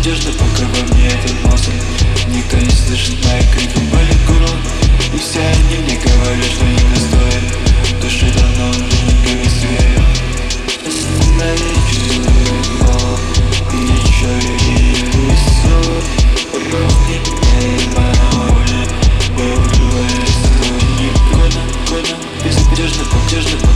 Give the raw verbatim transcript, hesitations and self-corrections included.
безнадежно, пока во мне этот монстр. Никто не слышит мои крики, боли горло. И все они мне говорят, что не достоин. Души давно уже не свет. Остановить его, и еще и рисует. Подохни мне и пароль. Я убиваю свой никуда, куда. Безнадежно, надежно.